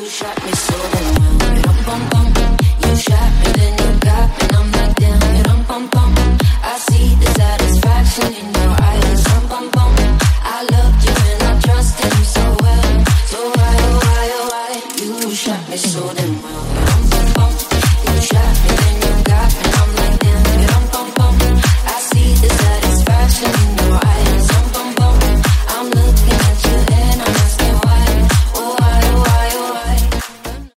shot me so damn well. Bum bum bum. You shot me, then you got me, and I'm like damn. Bum bum bum. I see the satisfaction in your eyes. Bum bum bum. I loved you and I trusted you so well. So why, oh why, oh why? You shot me so damn well. Bum bum. You shot me, then you got me, and I'm like damn. Bum bum bum. I see the satisfaction in